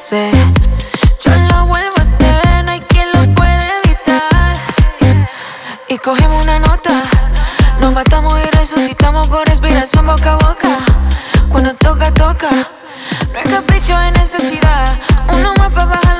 sé. Yo lo vuelvo a hacer, no hay quien lo puede evitar. Y cogemos una nota, nos matamos y resucitamos con respiración boca a boca. Cuando toca, toca. No es capricho, es necesidad. Uno más para bajar